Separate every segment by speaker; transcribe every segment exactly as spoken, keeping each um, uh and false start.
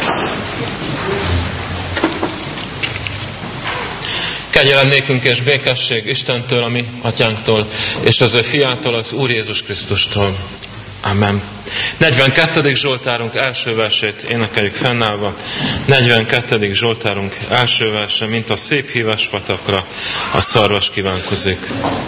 Speaker 1: Kegyelem nékünk és békesség Istentől, a mi atyánktól, és az ő fiától, az Úr Jézus Krisztustól. Amen. negyvenkettedik Zsoltárunk első versét énekeljük fennállva. negyvenkettedik Zsoltárunk első verse, mint a szép híves patakra a szarvas kívánkozik.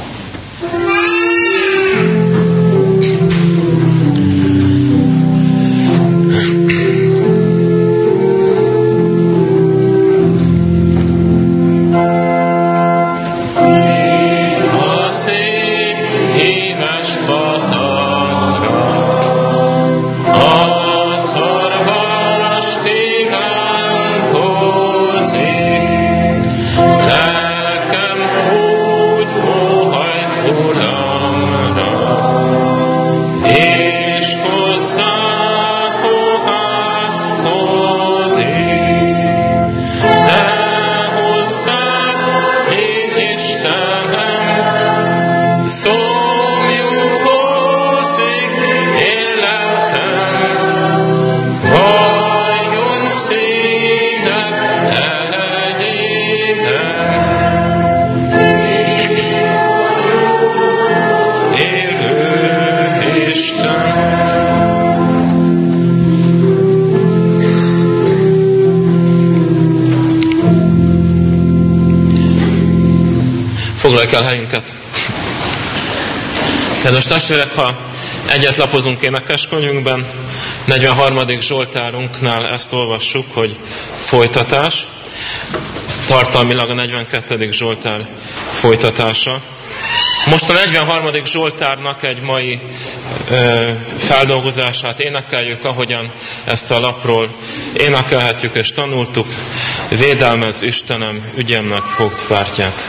Speaker 1: Foglaljuk el helyünket. Kedves testvérek, ha egyet lapozunk énekeskönyvünkben, negyvenharmadik Zsoltárunknál ezt olvassuk, hogy folytatás. Tartalmilag a negyvenkettedik Zsoltár folytatása. Most a negyvenharmadik Zsoltárnak egy mai ö, feldolgozását énekeljük, ahogyan ezt a lapról énekelhetjük és tanultuk. Védelmez Istenem, ügyemnek fogd pártját.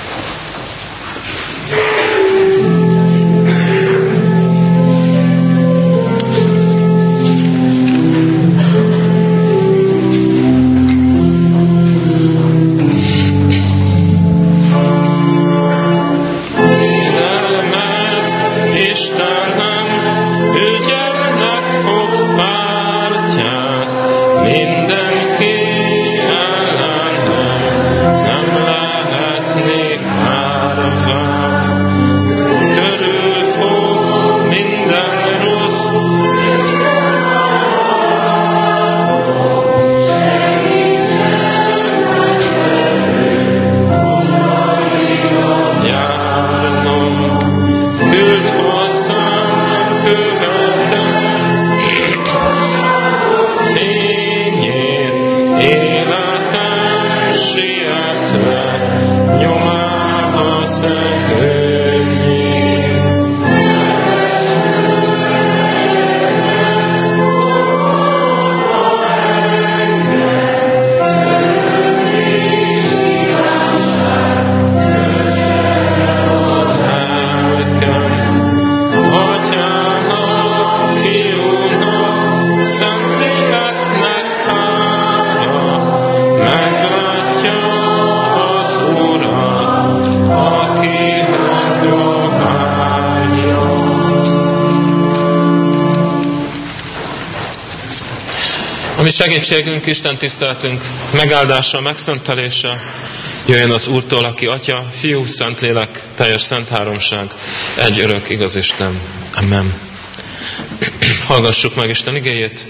Speaker 1: Ami segítségünk, Isten tiszteltünk, megáldása, megszentelése jöjjön az Úrtól, aki Atya, Fiú, Szentlélek, teljes szent háromság, egy örök igaz Isten. Amen. Hallgassuk meg Isten igéjét,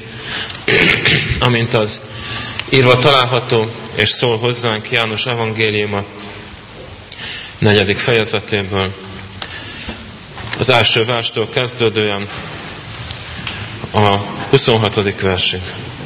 Speaker 1: amint az írva található, és szól hozzánk János evangéliuma negyedik fejezetéből, az első verstől kezdődően a huszonhatodik versig.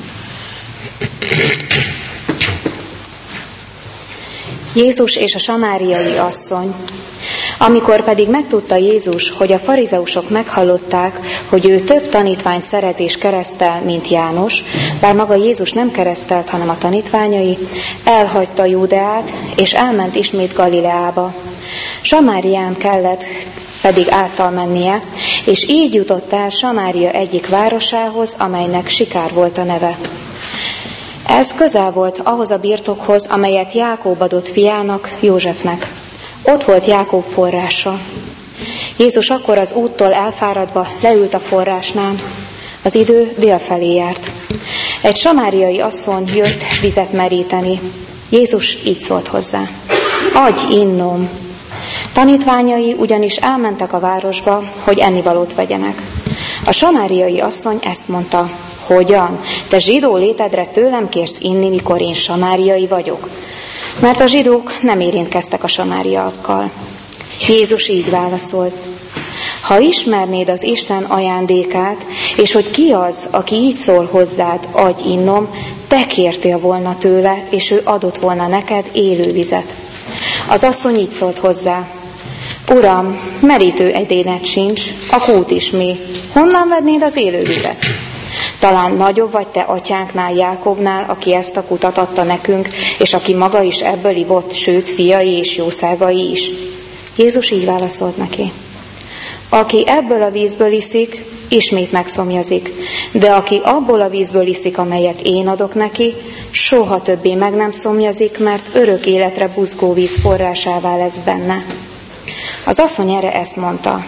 Speaker 2: Jézus és a samáriai asszony. Amikor pedig megtudta Jézus, hogy a farizeusok meghallották, hogy ő több tanítványt szerez és keresztel, mint János, bár maga Jézus nem keresztelt, hanem a tanítványai, elhagyta Júdeát, és elment ismét Galileába. Samárián kellett pedig által mennie, és így jutott el Samária egyik városához, amelynek Sikár volt a neve. Ez közel volt ahhoz a birtokhoz, amelyet Jákob adott fiának, Józsefnek. Ott volt Jákob forrása. Jézus akkor az úttól elfáradva leült a forrásnál. Az idő délfelé járt. Egy samáriai asszony jött vizet meríteni. Jézus így szólt hozzá: adj innom! Tanítványai ugyanis elmentek a városba, hogy ennivalót vegyenek. A samáriai asszony ezt mondta: hogyan? Te zsidó létedre tőlem kérsz inni, mikor én samáriai vagyok? Mert a zsidók nem érintkeztek a samáriaiakkal. Jézus így válaszolt: ha ismernéd az Isten ajándékát, és hogy ki az, aki így szól hozzád, adj innom, te kértél volna tőle, és ő adott volna neked élő vizet. Az asszony így szólt hozzá: Uram, merítő edényed sincs, a kút is mély. Honnan vednéd az élő vizet? Talán nagyobb vagy te atyánknál, Jákobnál, aki ezt a kutat adta nekünk, és aki maga is ebből ivott, sőt, fiai és jószágai is. Jézus így válaszolt neki: aki ebből a vízből iszik, ismét megszomjazik, de aki abból a vízből iszik, amelyet én adok neki, soha többé meg nem szomjazik, mert örök életre buzgó víz forrásává lesz benne. Az asszony erre ezt mondta: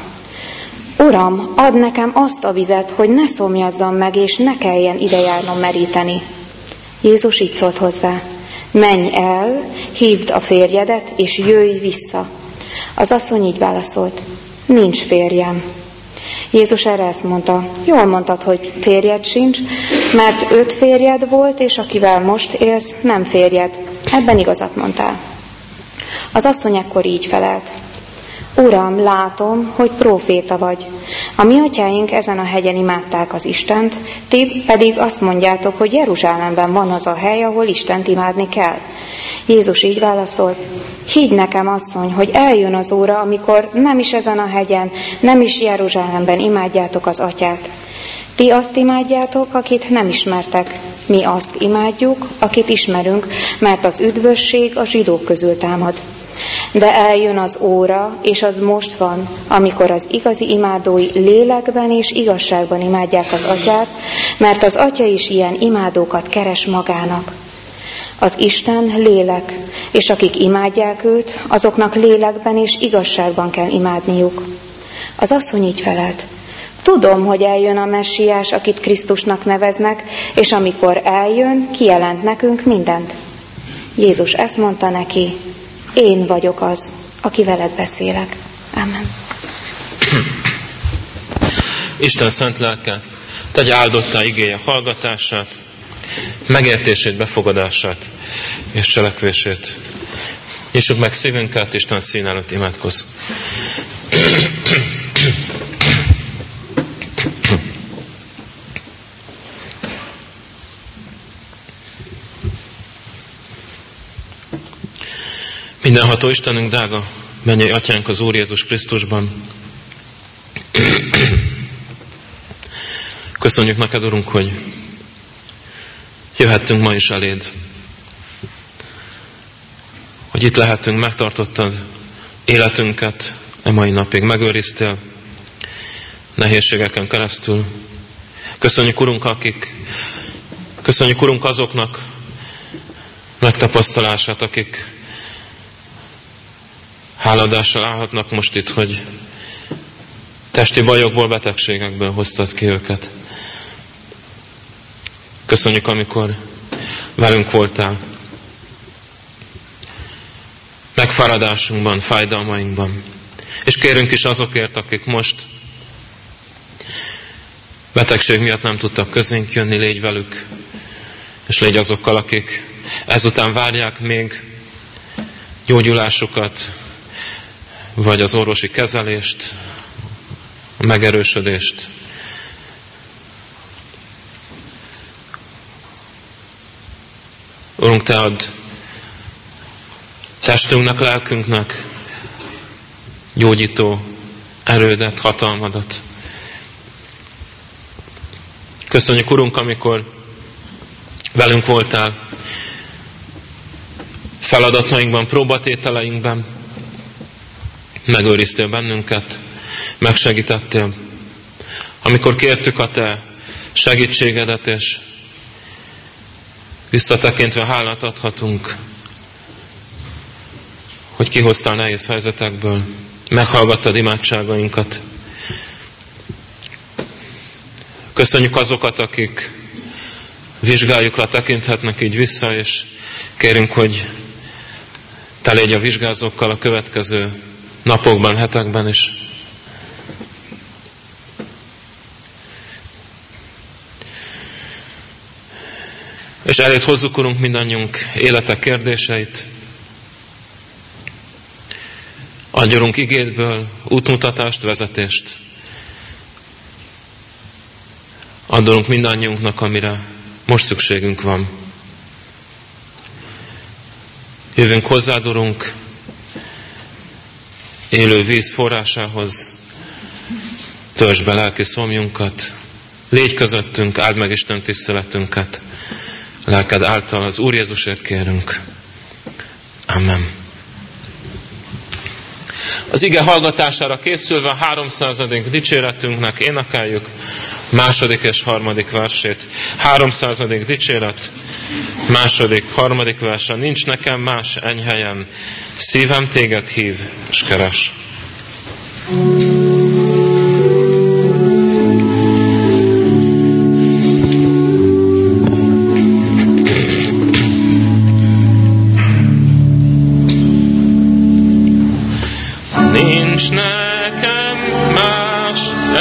Speaker 2: Uram, add nekem azt a vizet, hogy ne szomjazzam meg, és ne kelljen idejárnom meríteni. Jézus így szólt hozzá: menj el, hívd a férjedet, és jöjj vissza. Az asszony így válaszolt: nincs férjem. Jézus erre ezt mondta: jól mondtad, hogy férjed sincs, mert öt férjed volt, és akivel most élsz, nem férjed. Ebben igazat mondtál. Az asszony ekkor így felelt: Uram, látom, hogy próféta vagy. A mi atyáink ezen a hegyen imádták az Istent, ti pedig azt mondjátok, hogy Jeruzsálemben van az a hely, ahol Istent imádni kell. Jézus így válaszolt: higgy nekem, asszony, hogy eljön az óra, amikor nem is ezen a hegyen, nem is Jeruzsálemben imádjátok az atyát. Ti azt imádjátok, akit nem ismertek. Mi azt imádjuk, akit ismerünk, mert az üdvösség a zsidók közül támad. De eljön az óra, és az most van, amikor az igazi imádói lélekben és igazságban imádják az atyát, mert az atya is ilyen imádókat keres magának. Az Isten lélek, és akik imádják őt, azoknak lélekben és igazságban kell imádniuk. Az asszony így felelt: tudom, hogy eljön a Messiás, akit Krisztusnak neveznek, és amikor eljön, kijelent nekünk mindent. Jézus ezt mondta neki: én vagyok az, aki veled beszélek. Amen.
Speaker 1: Isten szent lelke tegye áldottá igéje hallgatását, megértését, befogadását és cselekvését. Nyissuk meg szívünket, Isten szín előtt imádkozzunk. Mindenható Istenünk, drága mennyei Atyánk az Úr Jézus Krisztusban. Köszönjük neked, Urunk, hogy jöhettünk ma is eléd. Hogy itt lehetünk, megtartottad életünket, e mai napig megőriztél nehézségeken keresztül. Köszönjük, Urunk, akik, köszönjük, Urunk, azoknak megtapasztalását, akik háladással állhatnak most itt, hogy testi bajokból, betegségekből hoztad ki őket. Köszönjük, amikor velünk voltál. Megfáradásunkban, fájdalmainkban. És kérünk is azokért, akik most betegség miatt nem tudtak közénk jönni, légy velük. És légy azokkal, akik ezután várják még gyógyulásukat, vagy az orvosi kezelést, a megerősödést. Urunk, Te add testünknek, lelkünknek gyógyító erődet, hatalmadat. Köszönjük, Urunk, amikor velünk voltál feladatainkban, próbatételeinkben, megőriztél bennünket, megsegítettél. Amikor kértük a Te segítségedet, és visszatekintve hálát adhatunk, hogy kihoztál nehéz helyzetekből, meghallgattad imádságainkat. Köszönjük azokat, akik vizsgájukra tekinthetnek így vissza, és kérünk, hogy te légy a vizsgázókkal a következő napokban, hetekben is. És eléd hozzuk, Urunk, mindannyiunk életek kérdéseit. Adj, Urunk, igédből útmutatást, vezetést. Add, Urunk, mindannyiunknak, amire most szükségünk van. Jövünk hozzád, Urunk, élő víz forrásához. Töltsd be lelki szomjunkat. Légy közöttünk, áld meg Isten tiszteletünket. Lelked által az Úr Jézusért kérünk. Amen. Az ige hallgatására készülve a háromszázadik dicséretünknek énekeljük második és harmadik versét. háromszázadik dicséret, második, harmadik verse. Nincs nekem más enyhelyen, szívem téged hív és keres. Nincs nekem más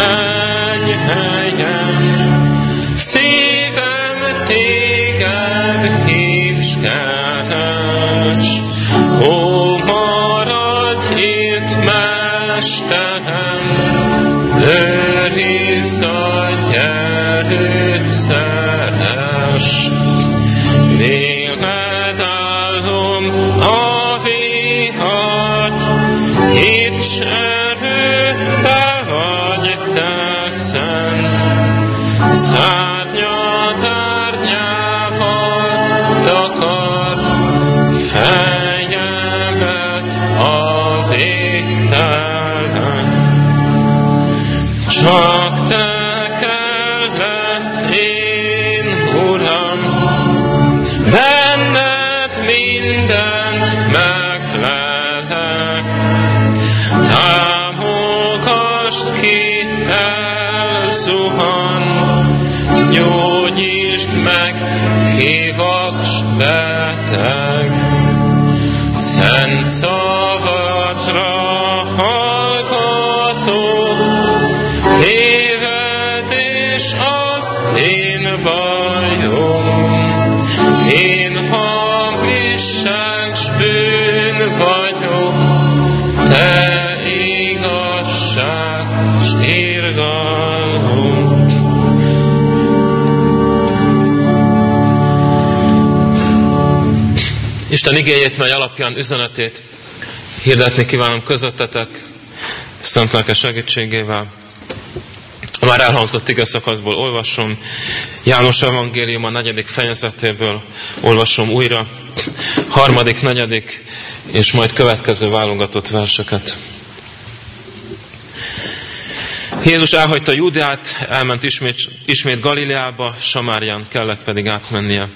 Speaker 1: enyhelyen, szívem téged hív s keres. Ó, maradj itt, Mesterem, őrizd a gyerőt, szeress. Véled állom a vihart, itt s erő, te vagy, te szent. Szárnyad árnyával takard fejemet a végtelen. Csak te kellesz, én, Uram, benned mindent meglelek. Támogasd ki, elzuhan, gyógyítsd meg, ki vaks beteg. Szent szavadra hallgatok, tévedés az én bajom. Én hamisság s bűn vagyok, te igazság s irgalom. Isten igéjét, mely alapján üzenetét hirdetni kívánom közöttetek, szent lelke segítségével. A már elhangzott ige szakaszból olvasom, János evangélium a negyedik fejezetéből olvasom újra, harmadik, negyedik és majd következő válogatott verseket. Jézus elhagyta Júdeát, elment ismét, ismét Galileába, Samárián kellett pedig átmennie.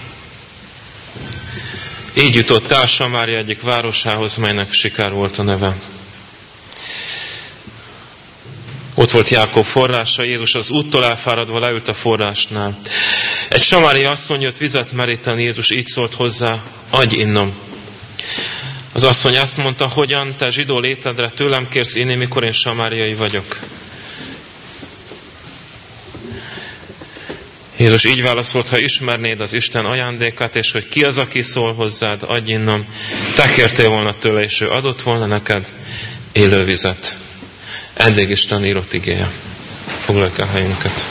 Speaker 1: Így jutott el Samária egyik városához, melynek Sikár volt a neve. Ott volt Jákob forrása, Jézus az úttól elfáradva leült a forrásnál. Egy samáriai asszony jött vizet meríteni, Jézus így szólt hozzá, adj innom. Az asszony azt mondta, hogyan te zsidó létedre tőlem kérsz inni, mikor én samáriai vagyok. Jézus így válaszolt, ha ismernéd az Isten ajándékát, és hogy ki az, aki szól hozzád, adj innom, te kértél volna tőle, és ő adott volna neked élő vizet. Eddig Isten írott igéje. Foglaljuk el helyünket.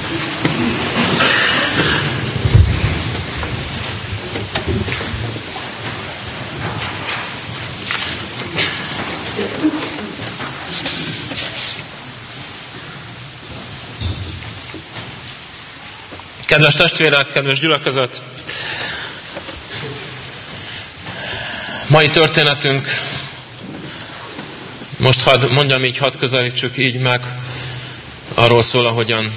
Speaker 1: Kedves testvérek, kedves gyülekezet! Mai történetünk, most hadd mondjam így, hadd közelítsük így meg, arról szól, ahogyan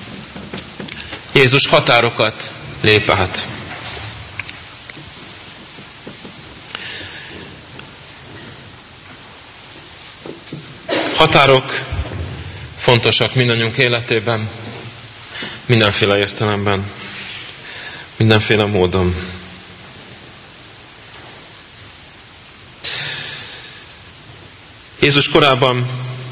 Speaker 1: Jézus határokat lép át. Határok fontosak mindannyiunk életében, mindenféle értelemben. mindenféle módon. Jézus korában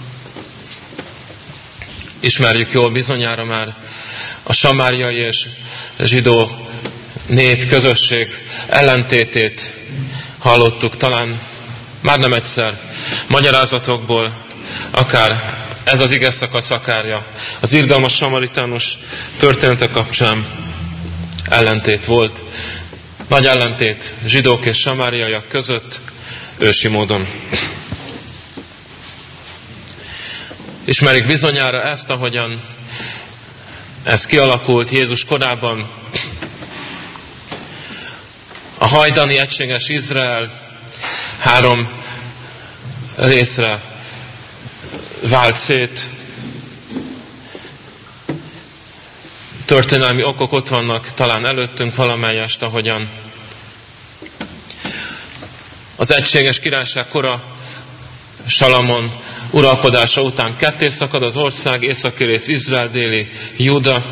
Speaker 1: ismerjük jól bizonyára már a samáriai és zsidó nép, közösség ellentétét hallottuk talán már nem egyszer magyarázatokból, akár ez az ige szakasz, akárja az irgalmas samaritánus története kapcsán ellentét volt. Nagy ellentét zsidók és samáriaiak között ősi módon. Ismerik bizonyára ezt, ahogyan ez kialakult Jézus korában. A hajdani egységes Izrael három részre vált szét. Történelmi okok ott vannak talán előttünk valamelyest, ahogyan az egységes királyság kora Salamon uralkodása után ketté szakad az ország, északi rész Izrael, déli Júda,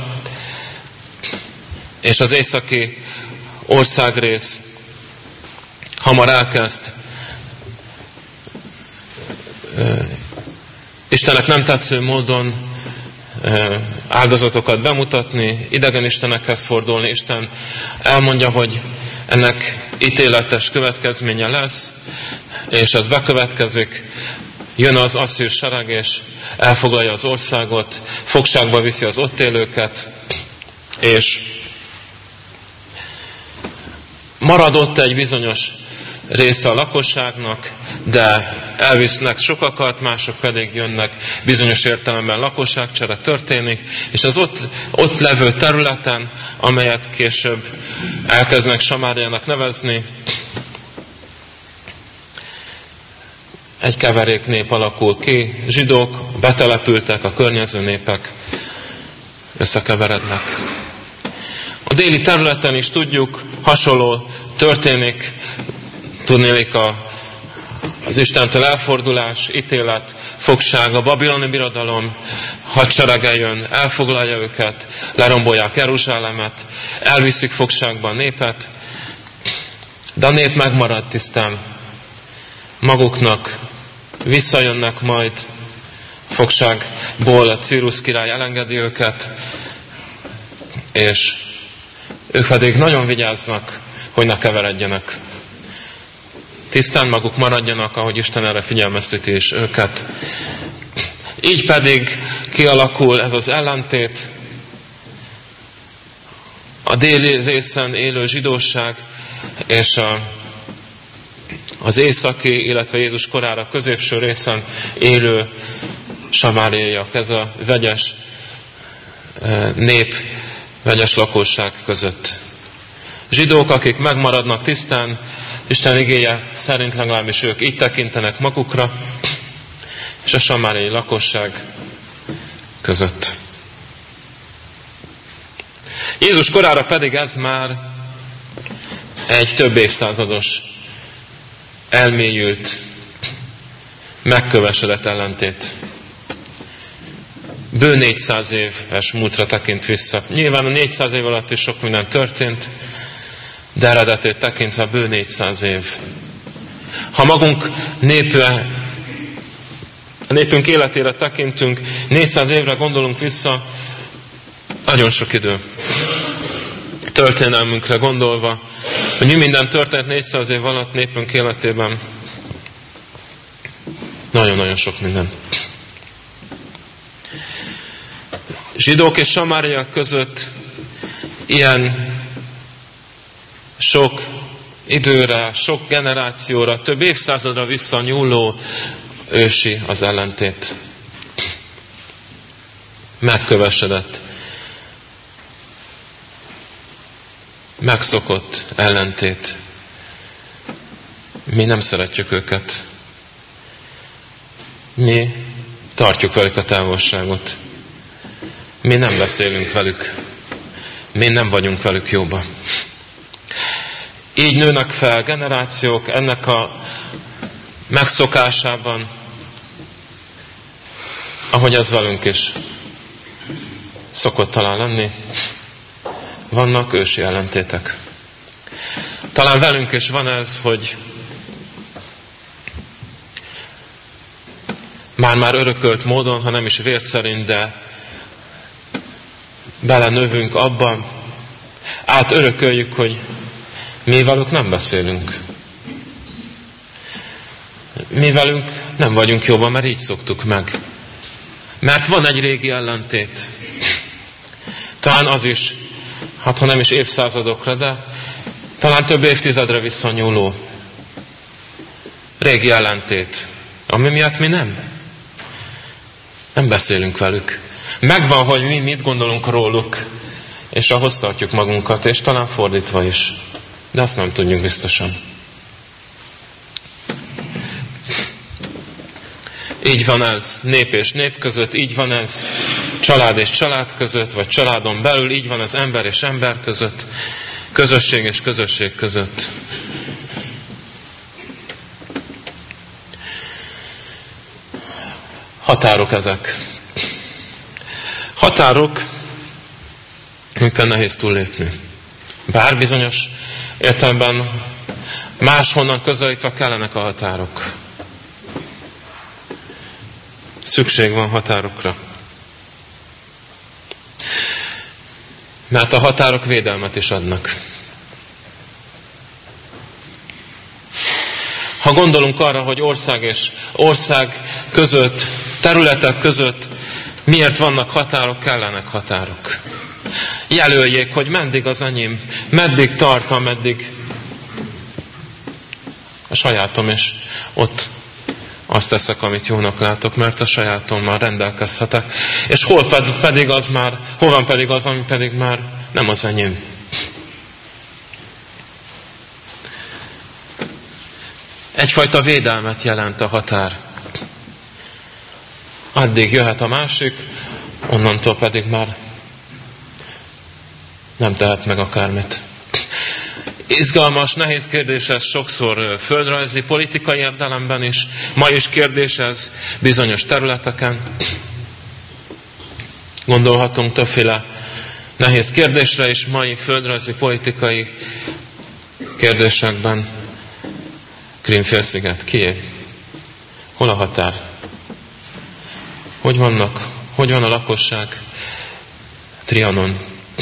Speaker 1: és az északi országrész hamar elkezd Istennek nem tetsző módon áldozatokat bemutatni, idegen istenekhez fordulni. Isten elmondja, hogy ennek ítéletes következménye lesz, és ez bekövetkezik. Jön az asszír sereg, és elfoglalja az országot, fogságba viszi az ott élőket, és marad ott egy bizonyos része a lakosságnak, de elvisznek sokakat, mások pedig jönnek, bizonyos értelemben lakosságcsere történik, és az ott, ott levő területen, amelyet később elkezdenek Samáriának nevezni, egy keverék nép alakul ki, zsidók betelepültek, a környező népek összekeverednek. A déli területen is tudjuk, hasonló történik, tudnélik a, az Istentől elfordulás, ítélet, fogság, a babiloni birodalom hadserege jön, elfoglalja őket, lerombolják Jeruzsálemet, elviszik fogságba a népet, de a nép megmarad tisztán maguknak, visszajönnek majd fogságból, a Círusz király elengedi őket, és ők pedig nagyon vigyáznak, hogy ne keveredjenek. Tisztán maguk maradjanak, ahogy Isten erre figyelmezteti is őket. Így pedig kialakul ez az ellentét, a déli részen élő zsidóság és a, az északi, illetve Jézus korára középső részen élő samáriaiak, ez a vegyes nép, vegyes lakosság között. Zsidók, akik megmaradnak tisztán, Isten igéje szerint legalábbis ők így tekintenek magukra, és a samáriai lakosság között. Jézus korára pedig ez már egy több évszázados, elmélyült, megkövesedett ellentét. Bő négyszáz éves múltra tekint vissza. Nyilván a négyszáz év alatt is sok minden történt, de eredetét tekintve bő négyszáz év. Ha magunk népre, a népünk életére tekintünk, négyszáz évre gondolunk vissza, nagyon sok idő. Történelmünkre gondolva, hogy mi minden történt négyszáz év alatt népünk életében, nagyon-nagyon sok minden. Zsidók és samáriak között ilyen sok időre, sok generációra, több évszázadra visszanyúló ősi az ellentét. Megkövesedett, megszokott ellentét. Mi nem szeretjük őket. Mi tartjuk velük a távolságot. Mi nem beszélünk velük. Mi nem vagyunk velük jóba. Így nőnek fel generációk ennek a megszokásában, ahogy ez velünk is szokott talán lenni. vannak ősi ellentétek. Talán velünk is van ez, hogy már-már örökölt módon, ha nem is vér szerint, de belenövünk abban, átörököljük, hogy mi velük nem beszélünk. Mi velünk nem vagyunk jobban, mert így szoktuk meg. Mert van egy régi ellentét. Talán az is, hát ha nem is évszázadokra, de talán több évtizedre visszanyúló régi ellentét, ami miatt mi nem. Nem beszélünk velük. Megvan, hogy mi mit gondolunk róluk, és ahhoz tartjuk magunkat, és talán fordítva is. De azt nem tudjuk biztosan. Így van ez nép és nép között, így van ez család és család között, vagy családon belül, így van ez ember és ember között, közösség és közösség között. Határok ezek. Határok, amikkel nehéz túllépni. Bár bizonyos értelemben máshonnan közelítve kellenek a határok. Szükség van határokra. Mert a határok védelmet is adnak. Ha gondolunk arra, hogy ország és ország között, területek között miért vannak határok, kellenek határok. Jelöljék, hogy meddig az enyém, meddig tart, ameddig a sajátom, és ott azt teszek, amit jónak látok, mert a sajátommal rendelkezhetek. És hol pedig az már, hol van pedig az, ami pedig már nem az enyém. Egyfajta védelmet jelent a határ. Addig jöhet a másik, onnantól pedig már nem tehet meg akármit. Izgalmas, nehéz kérdés ez sokszor földrajzi, politikai értelemben is. Ma is kérdés ez bizonyos területeken. Gondolhatunk többféle nehéz kérdésre is mai földrajzi, politikai kérdésekben. Krím-félsziget, kié? Hol a határ? Hogy vannak? Hogy van a lakosság? Trianon.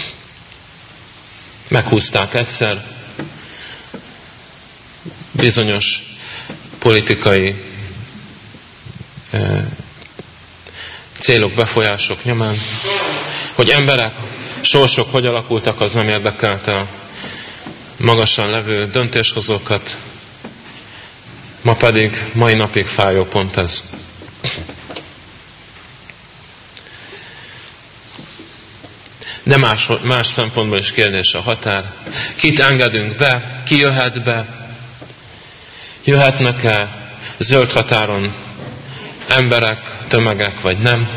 Speaker 1: Meghúzták egyszer bizonyos politikai eh, célok, befolyások nyomán, hogy emberek, sorsok hogy alakultak, az nem érdekelte a magasan levő döntéshozókat, ma pedig mai napig fájó pont ez. De más, más szempontból is kérdés a határ. Kit engedünk be? Ki jöhet be? Jöhetnek-e zöld határon emberek, tömegek, vagy nem?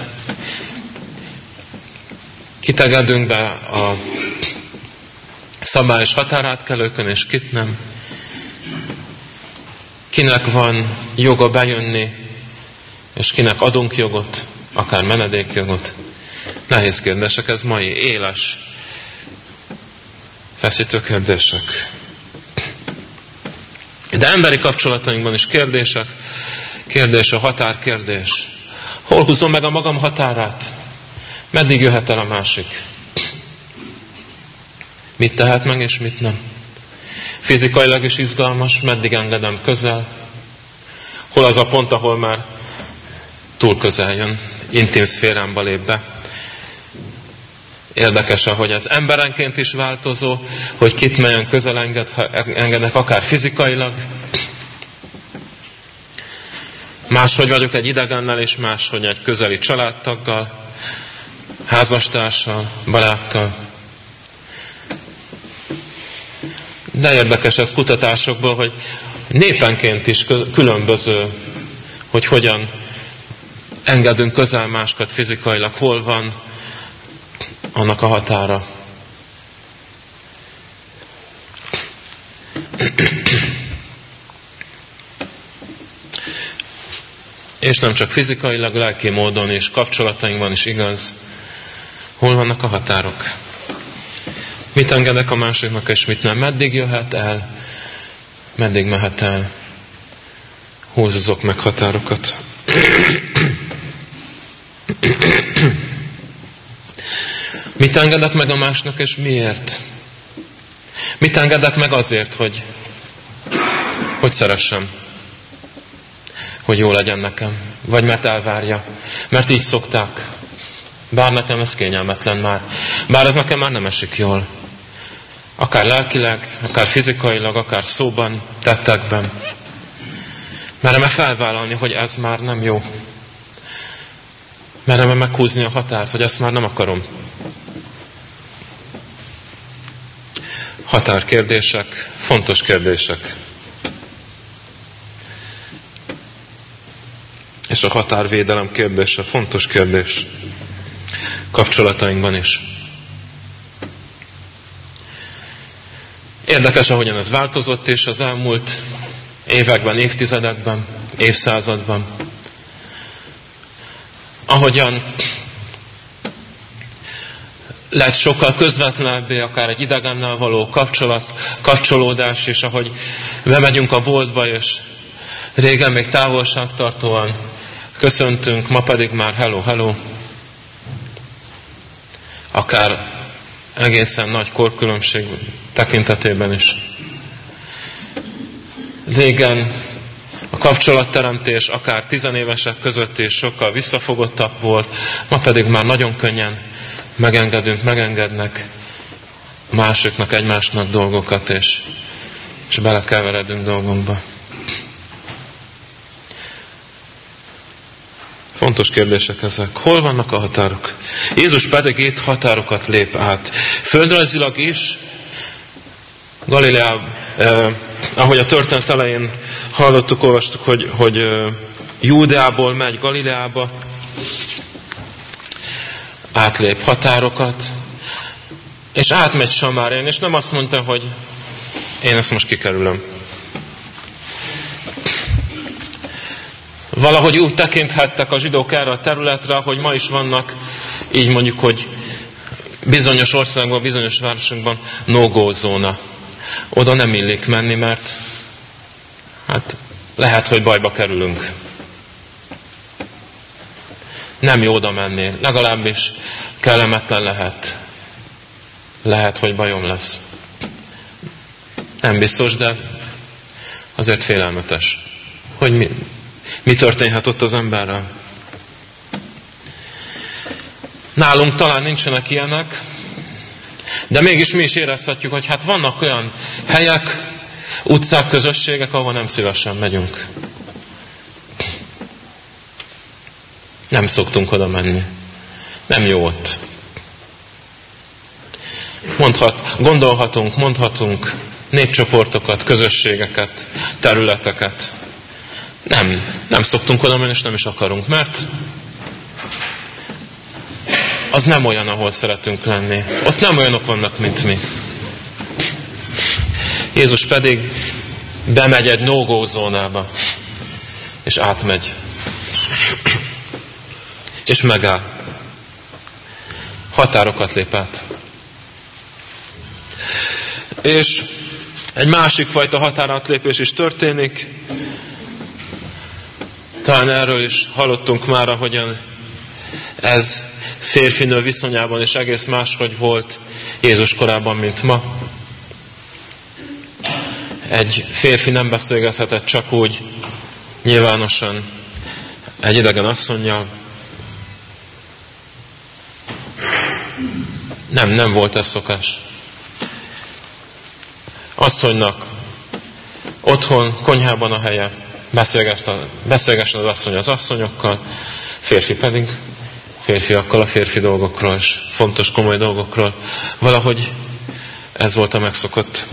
Speaker 1: Kit engedünk be a szabályos határátkelőkön, és kit nem? Kinek van joga bejönni, és kinek adunk jogot, akár menedékjogot? Nehéz kérdések, ez mai éles, feszítő kérdések. De emberi kapcsolatainkban is kérdések, kérdés a határkérdés. Hol húzom meg a magam határát? Meddig jöhet el a másik? Mit tehet meg, és mit nem? Fizikailag is izgalmas, meddig engedem közel? Hol az a pont, ahol már túl közel jön, intim szférámba lép be? Érdekes, ahogy ez emberenként is változó, hogy kit melyen közel enged, engednek, akár fizikailag. Máshogy vagyok egy idegennel, és máshogy egy közeli családtaggal, házastársal, baráttal. De érdekes ez kutatásokból, hogy népenként is különböző, hogy hogyan engedünk közel másokat fizikailag, hol van annak a határa. És nem csak fizikailag, lelki módon és kapcsolatainkban is igaz. Hol vannak a határok? Mit engedek a másiknak, és mit nem? Meddig jöhet el? Meddig mehet el? Húzzok meg határokat. Mit engedek meg a másnak, és miért? Mit engedek meg azért, hogy, hogy szeressem? Hogy jó legyen nekem? Vagy mert elvárja? Mert így szokták? Bár nekem ez kényelmetlen már. Bár ez nekem már nem esik jól. Akár lelkileg, akár fizikailag, akár szóban, tettekben. Merem-e felvállalni, hogy ez már nem jó? Merem-e meghúzni a határt, hogy ezt már nem akarom? Határkérdések, fontos kérdések. És a határvédelem kérdése fontos kérdés. Kapcsolatainkban is. Érdekes, ahogyan ez változott, és az elmúlt években, évtizedekben, évszázadban. Ahogyan lett sokkal közvetlenebbé akár egy idegennel való kapcsolat, kapcsolódás, és ahogy bemegyünk a boltba, és régen még távolságtartóan köszöntünk, ma pedig már hello, hello. Akár egészen nagy korkülönbség tekintetében is. Régen a kapcsolatteremtés akár tizenévesek között is sokkal visszafogottabb volt, ma pedig már nagyon könnyen megengedünk, megengednek másiknak, egymásnak dolgokat, és, és belekeveredünk dolgunkba. Fontos kérdések ezek. Hol vannak a határok? Jézus pedig itt határokat lép át. Földrajzilag is, Galileában, eh, ahogy a történet elején hallottuk, olvastuk, hogy, hogy eh, Júdeából megy Galileába, átlép határokat, és átmegy Samárián, és nem azt mondta, hogy én ezt most kikerülöm. Valahogy úgy tekinthettek a zsidók erre a területre, hogy ma is vannak, így mondjuk, hogy bizonyos országban, bizonyos városokban no-go zóna. Oda nem illik menni, mert hát lehet, hogy bajba kerülünk. Nem jó oda menni, legalábbis kellemetlen lehet. Lehet, hogy bajom lesz. Nem biztos, de azért félelmetes. Hogy mi, mi történhet ott az emberrel? Nálunk talán nincsenek ilyenek, de mégis mi is érezhetjük, hogy hát vannak olyan helyek, utcák, közösségek, ahol nem szívesen megyünk. Nem szoktunk oda menni. Nem jó ott. Mondhat, gondolhatunk, mondhatunk népcsoportokat, közösségeket, területeket. Nem, nem szoktunk oda menni, és nem is akarunk, mert az nem olyan, ahol szeretünk lenni. Ott nem olyanok vannak, mint mi. Jézus pedig bemegy egy no-go zónába, és átmegy. És megáll. Határokat lép át. És egy másik fajta határátlépés is történik. Talán erről is hallottunk már, ahogyan ez férfinő viszonyában is egész máshogy volt Jézus korában, mint ma. Egy férfi nem beszélgethetett csak úgy nyilvánosan egy idegen asszonnyal. Nem, nem volt ez szokás. Asszonynak otthon, konyhában a helye, beszélgessen az asszony az asszonyokkal, férfi pedig férfiakkal a férfi dolgokról, és fontos, komoly dolgokról. Valahogy ez volt a megszokott.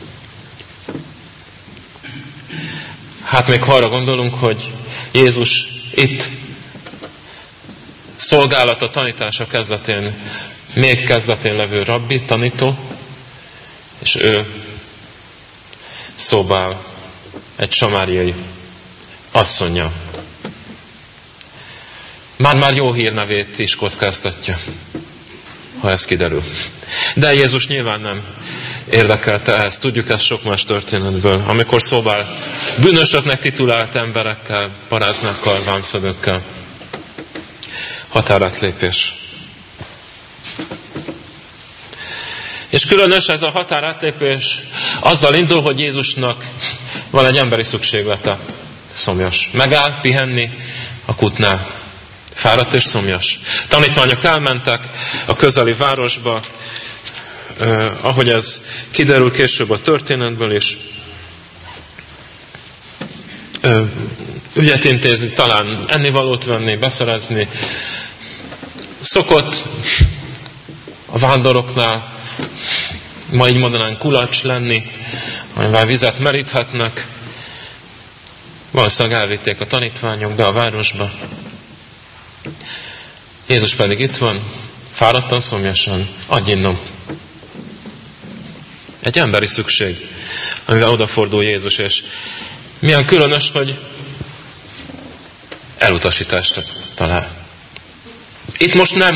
Speaker 1: Hát még arra gondolunk, hogy Jézus itt szolgálata, tanítása kezdetén, még kezdetén levő rabbi, tanító, és ő szóba áll egy samáriai asszonya. Már-már jó hírnevét is kockáztatja. ha ez kiderül. De Jézus nyilván nem érdekelte ezt. Tudjuk ezt sok más történetből. Amikor szóval bűnösöknek titulált emberekkel, paráznákkal, vámszedőkkel. Határátlépés. És különös ez a határátlépés azzal indul, hogy Jézusnak van egy emberi szükséglete. Szomjas. Megáll pihenni a kútnál. Fáradt és szomjas. Tanítványok elmentek a közeli városba, eh, ahogy ez kiderül később a történetből is, eh, ügyet intézni, talán ennivalót venni, beszerezni. Szokott a vándoroknál, ma így mondanánk, kulacs lenni, amivel vizet meríthetnek. Valószínűleg elvitték a tanítványok be a városba. Jézus pedig itt van, fáradtan, szomjasan, adj innom. Egy emberi szükség, amivel odafordul Jézus, és milyen különös, hogy elutasítást talál. Itt most nem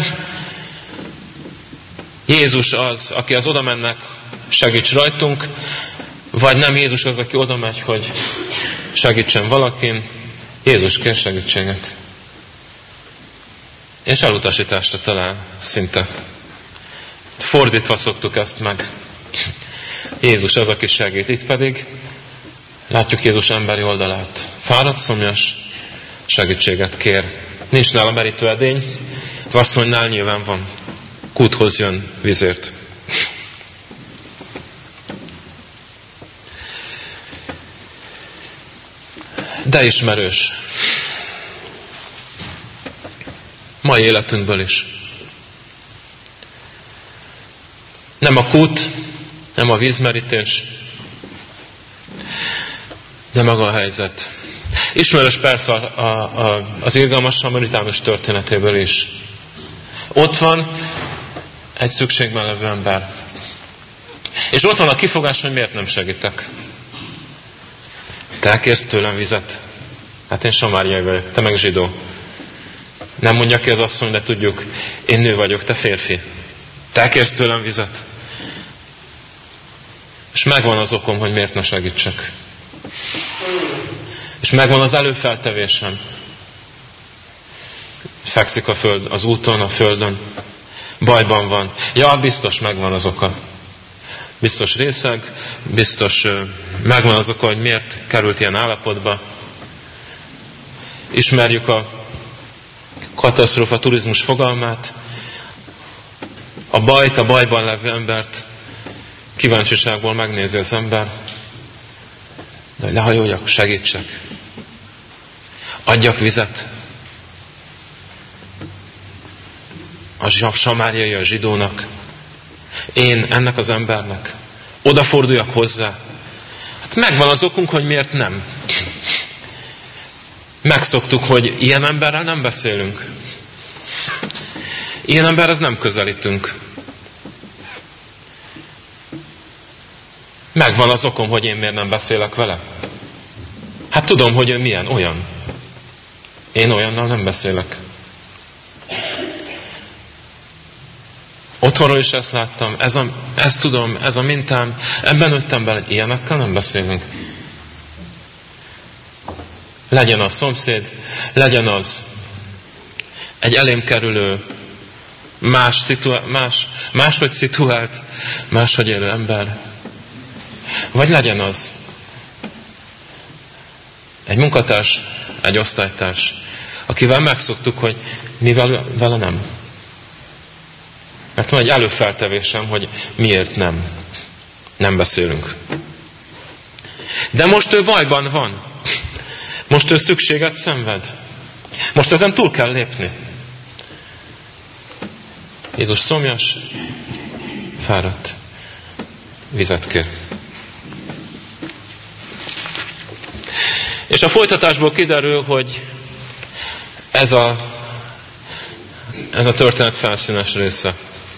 Speaker 1: Jézus az, aki az oda mennek, segíts rajtunk, vagy nem Jézus az, aki oda megy, hogy segítsen valakin. Jézus kér segítséget. És elutasításra talál szinte. Fordítva szoktuk ezt meg. Jézus az, aki segít. Itt pedig látjuk Jézus emberi oldalát. Fáradt, szomjas, segítséget kér. Nincs nála merítő edény, az asszonynál nyilván van. Kúthoz jön vizért. De ismerős. Mai életünkből is. Nem a kút, nem a vízmerítés, de maga a helyzet. Ismerős persze a, a, a, az irgalmas samaritánus történetéből is. Ott van egy szükségben levő ember. És ott van a kifogás, hogy miért nem segítek. Te elkérsz tőlem vizet. Hát én samáriai vagyok, te meg zsidó. Nem mondja ki az asszony, de tudjuk, én nő vagyok, te férfi. Te elkérsz tőlem vizet. És megvan az okom, hogy miért ne segítsek. És megvan az előfeltevésem. Fekszik a föld, az úton, a földön. Bajban van. Ja, biztos megvan az oka. Biztos részeg, biztos megvan az oka, hogy miért került ilyen állapotba. Ismerjük a katasztrófa turizmus fogalmát. A bajt, a bajban levő embert kíváncsiságból megnézi az ember. De lehajoljak, segítsek. Adjak vizet. A samáriai, a zsidónak. Én ennek az embernek. Odaforduljak hozzá. Hát megvan az okunk, hogy miért nem. Megszoktuk, hogy ilyen emberrel nem beszélünk. Ilyen emberhez nem közelítünk. Megvan az okom, hogy én miért nem beszélek vele. Hát tudom, hogy ő milyen, olyan. Én olyannal nem beszélek. Otthonról is ezt láttam, ez a, ezt tudom, ez a mintám, ebben nőttem bele, hogy ilyenekkel nem beszélünk. Legyen az szomszéd, legyen az egy elém kerülő, más, szitua- más, máshogy szituált, máshogy élő ember. Vagy legyen az egy munkatárs, egy osztálytárs, akivel megszoktuk, hogy mivel vele nem. Mert van egy előfeltevésem, hogy miért nem. Nem beszélünk. De most ő bajban van. Most ő szükséget szenved. Most ezen túl kell lépni. Jézus szomjas, fáradt, vizet kér. És a folytatásból kiderül, hogy ez a, ez a történet felszínes része.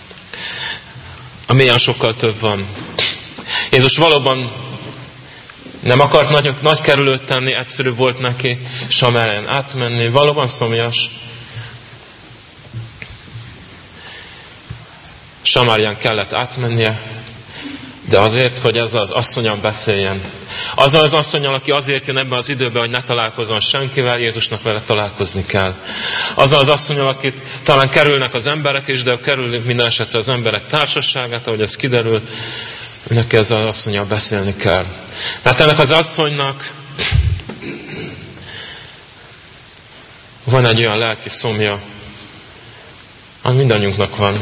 Speaker 1: A mélyen sokkal több van. Jézus valóban nem akart nagy, nagy kerülőt tenni, egyszerűbb volt neki Samárián átmenni, valóban szomjas. Samárián kellett átmennie, de azért, hogy ezzel az asszonnyal beszéljen. Azzal az asszonnyal, aki azért jön ebben az időben, hogy ne találkozzon senkivel, Jézusnak vele találkozni kell. Azzal az asszonnyal, akit talán kerülnek az emberek is, de kerül minden esetre az emberek társaságát, ahogy ez kiderül, neki ezzel az asszonnyal beszélni kell. Tehát ennek az asszonynak van egy olyan lelki szomja, ami mindannyiunknak van.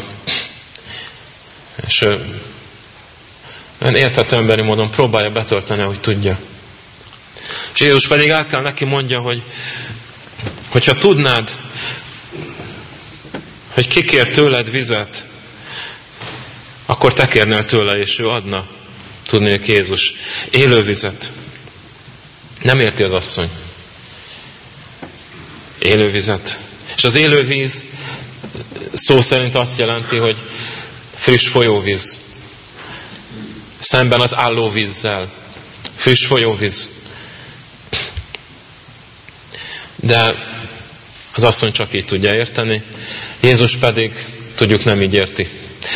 Speaker 1: És olyan érthető emberi módon próbálja betölteni, ahogy tudja. És Jézus pedig el kell neki mondja, hogy hogyha tudnád, hogy ki kér tőled vizet, akkor te kérnél tőle, és ő adna, tudnék Jézus, élő vizet. Nem érti az asszony. Élő vizet. És az élő víz szó szerint azt jelenti, hogy friss folyóvíz. Szemben az állóvízzel. Friss folyóvíz. De az asszony csak így tudja érteni. Jézus pedig, tudjuk, nem így érti.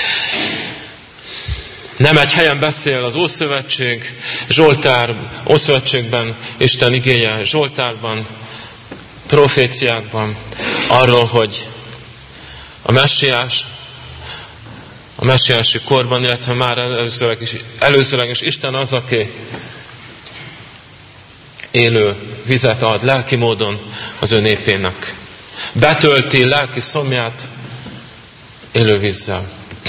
Speaker 1: Nem egy helyen beszél az Ószövetség, Zsoltár, Ószövetségben, Isten igéje, Zsoltárban, proféciákban arról, hogy a messiás, a messiási korban, illetve már előzőleg is, előzőleg is Isten az, aki élő vizet ad lelki módon az ő népének. Betölti lelki szomját élő vízzel.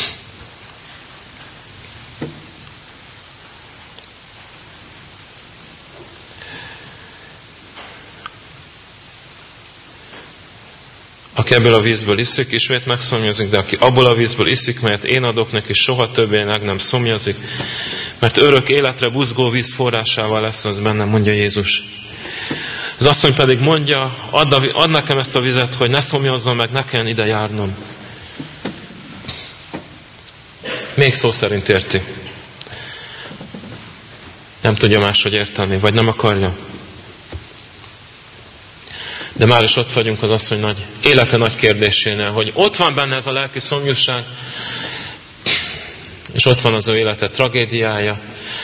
Speaker 1: Aki ebből a vízből iszik, ismét megszomjazik, de aki abból a vízből iszik, melyet én adok neki, soha többé meg nem szomjazik, mert örök életre buzgó víz forrásával lesz az bennem, mondja Jézus. Az asszony pedig mondja, add, a, add nekem ezt a vizet, hogy ne szomjazzon meg, ne kelljen ide járnom. Még szó szerint érti. Nem tudja máshogy érteni, vagy nem akarja. De már is ott vagyunk az asszony nagy, élete nagy kérdésénél, hogy ott van benne ez a lelki szomjúság, és ott van az ő élete tragédiája.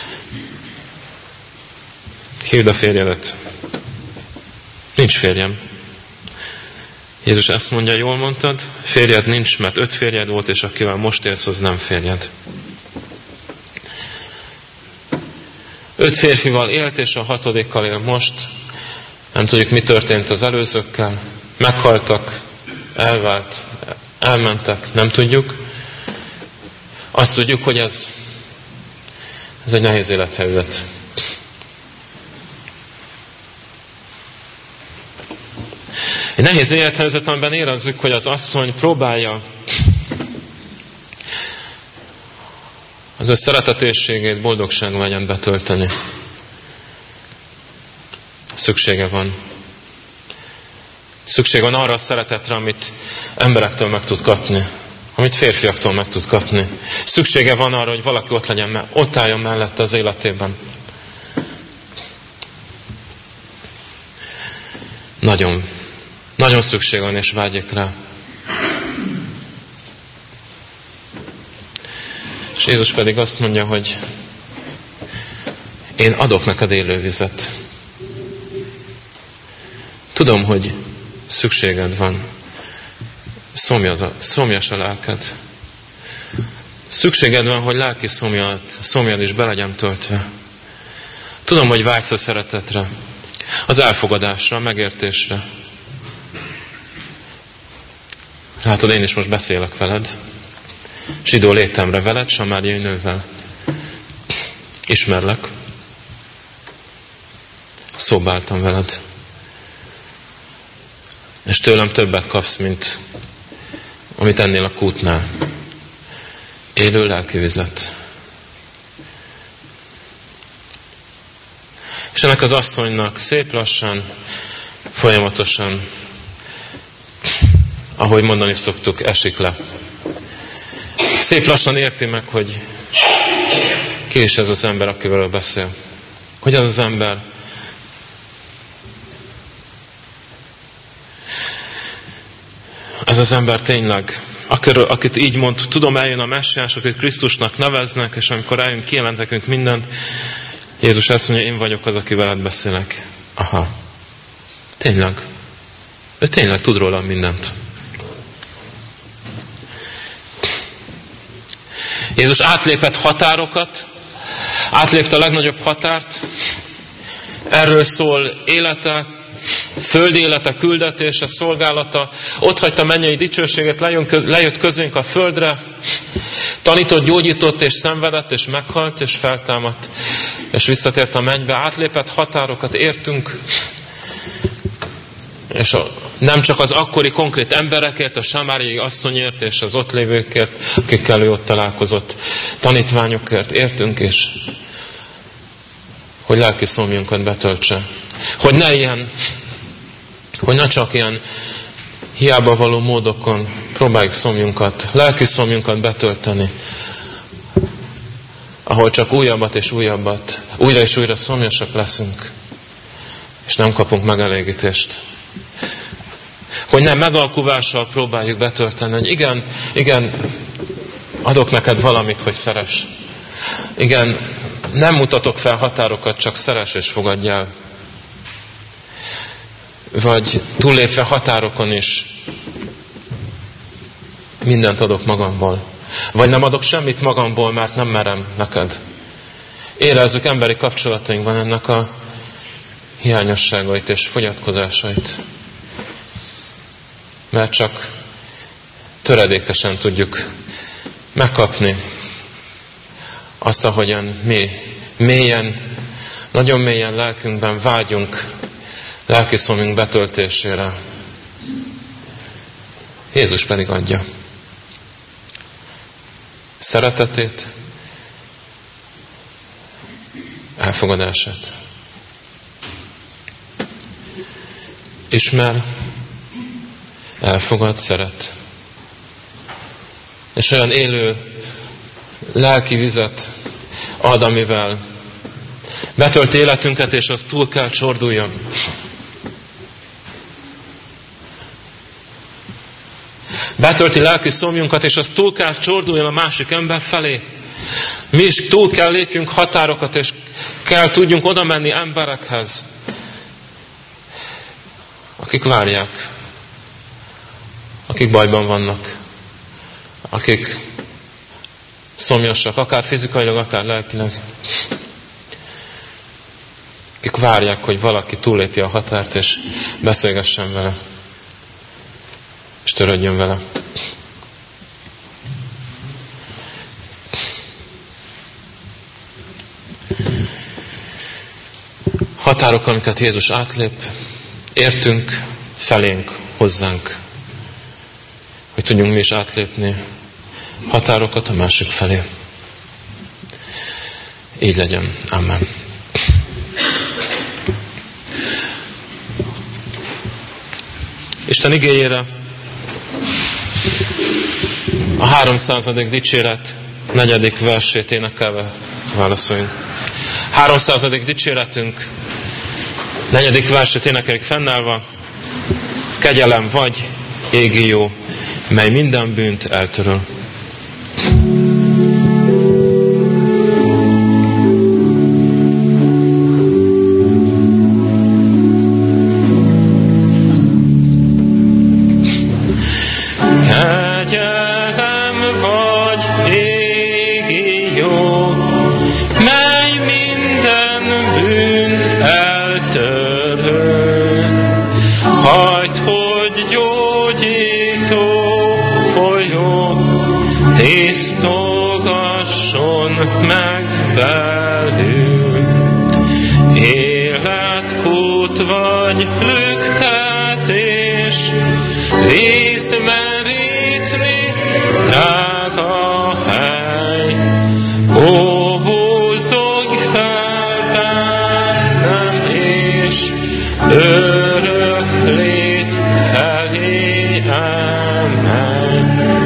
Speaker 1: Hívd a férjedet. Nincs férjem. Jézus ezt mondja, jól mondtad, férjed nincs, mert öt férjed volt, és akivel most élsz, az nem férjed. Öt férfival élt, és a hatodikkal él most. Nem tudjuk, mi történt az előzőkkel. Meghaltak, elvált, elmentek, nem tudjuk. Azt tudjuk, hogy ez, ez egy nehéz élethelyzet. Egy nehéz élethelyzet, amiben érezzük, hogy az asszony próbálja az ő szeretetésségét, boldogságvágyát betölteni. Szüksége van. Szükség van arra a szeretetre, amit emberektől meg tud kapni. Amit férfiaktól meg tud kapni. Szüksége van arra, hogy valaki ott legyen, ott álljon mellette az életében. Nagyon. Nagyon szükség van, és vágyik rá. És Jézus pedig azt mondja, hogy én adok neked élő vizet. Tudom, hogy szükséged van. Szomjas a, szomjas a lelked. Szükséged van, hogy lelki szomjad, szomjad is be legyen töltve. Tudom, hogy vágysz a szeretetre, az elfogadásra, a megértésre. Látod, én is most beszélek veled. Zsidó létemre veled, samáriai nővel. Ismerlek. Szóba álltam veled. És tőlem többet kapsz, mint amit ennél a kútnál. Élő lelki vizet. És ennek az asszonynak szép lassan, folyamatosan, ahogy mondani szoktuk, esik le. Szép lassan érti meg, hogy ki is ez az ember, akivel beszél. Hogy az az ember ez az ember tényleg akit így mond, tudom, eljön a messiás, akit Krisztusnak neveznek, és amikor eljön, kijelentekünk mindent, Jézus azt mondja, én vagyok az, aki veled beszélek. Aha. Tényleg. Ő tényleg tud róla mindent. Jézus átlépett határokat, átlépte a legnagyobb határt, erről szól élete, földi élete, küldetése, szolgálata, ott hagyta mennyei dicsőséget, lejött közénk a földre, tanított, gyógyított és szenvedett, és meghalt, és feltámadt, és visszatért a mennybe, átlépett határokat, értünk, és a, nem csak az akkori konkrét emberekért, a samáriai asszonyért, és az ott lévőkért, akikkel ő ott találkozott, tanítványokért értünk, és hogy lelki szomjunkat betöltse. Hogy ne ilyen, hogy ne csak ilyen hiába való módokon próbáljuk szomjunkat, lelki szomjunkat betölteni, ahol csak újabbat és újabbat, újra és újra szomjasak leszünk, és nem kapunk megelégítést. Hogy nem megalkuvással próbáljuk betölteni, hogy igen, igen, adok neked valamit, hogy szeress. Igen, nem mutatok fel határokat, csak szeress és fogadj el. Vagy túllépve határokon is mindent adok magamból. Vagy nem adok semmit magamból, mert nem merem neked. Érezzük emberi kapcsolatainkban ennek a hiányosságait és fogyatkozásait. Mert csak töredékesen tudjuk megkapni azt, ahogyan mi mélyen, nagyon mélyen lelkünkben vágyunk lelki szomjunk betöltésére. Jézus pedig adja szeretetét, elfogadását. Ismer, elfogad, szeret. És olyan élő lelki vizet ad, amivel betölt életünket, és az túl kell csorduljon. Betölti lelki szomjunkat, és az túl kell csorduljon a másik ember felé. Mi is túl kell lépjünk határokat, és kell tudjunk oda menni emberekhez, akik várják, akik bajban vannak, akik szomjasak, akár fizikailag, akár lelkileg. Akik várják, hogy valaki túllépje a határt, és beszélgessen vele, és törődjön vele. Határok, amiket Jézus átlép, értünk, felénk, hozzánk. Hogy tudjunk mi is átlépni határokat a másik felé. Így legyen. Amen. Isten igéjére a háromszázadik dicséret negyedik versét énekelve válaszoljunk. háromszázadik dicséretünk negyedik versét énekeljük fennállva. Kegyelem vagy, égi jó, mely minden bűnt eltöröl.
Speaker 3: Kegyelem vagy, égi jó, mely minden bűnt eltöröl. Hagyd, hogy gyógyító folyó tisztogasson meg belül. Életkút vagy lüktetés, vízmerítni drága hely. Ó, búzogj fel bennem, és örök lét felé emelj.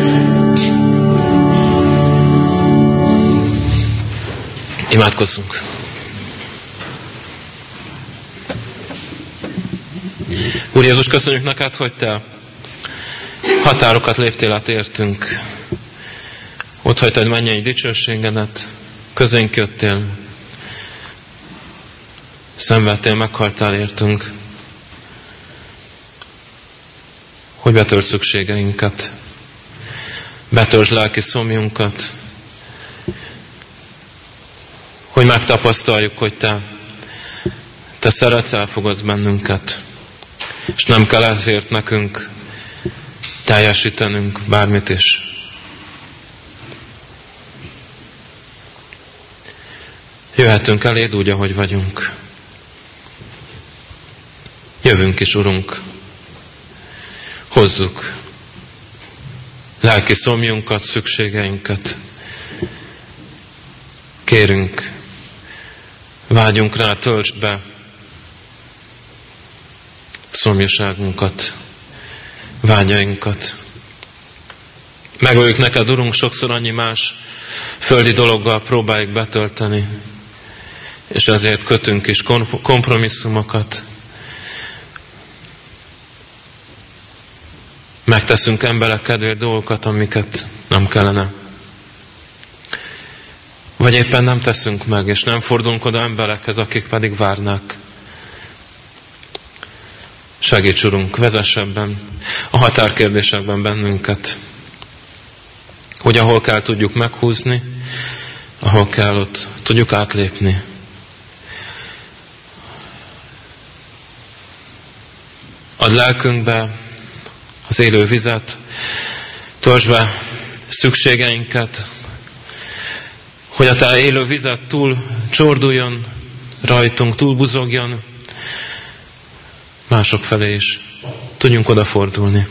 Speaker 1: Imádkozzunk. Úr Jézus, köszönjük neked, hogy te Határokat léptél át értünk. Ott hagytad mennyei dicsőségedet, közénk jöttél, szenvedtél, meghaltál értünk, hogy betör szükségeinket, betörzs lelki szomjunkat, hogy megtapasztaljuk, hogy Te, Te szeretsz, elfogadsz bennünket, és nem kell ezért nekünk teljesítenünk bármit is. Jöhetünk eléd úgy, ahogy vagyunk. Jövünk is, Urunk. Hozzuk lelki szomjunkat, szükségeinket. Kérünk, vágyunk rá, töltsd be szomjaságunkat, vágyainkat. Megöljük neked, Urunk, sokszor annyi más földi dologgal próbáljuk betölteni, és ezért kötünk is kompromisszumokat. Megteszünk emberek kedvéért dolgokat, amiket nem kellene. Vagy éppen nem teszünk meg, és nem fordulunk oda emberekhez, akik pedig várnak. Segíts, Urunk, vezess ebben a határkérdésekben bennünket, hogy ahol kell, tudjuk meghúzni, ahol kell, ott tudjuk átlépni. Add lelkünkbe az élő vizet, töltsd be szükségeinket, hogy a Te élő vizet túl csorduljon rajtunk, túl buzogjon mások felé is. Tudjunk odafordulni.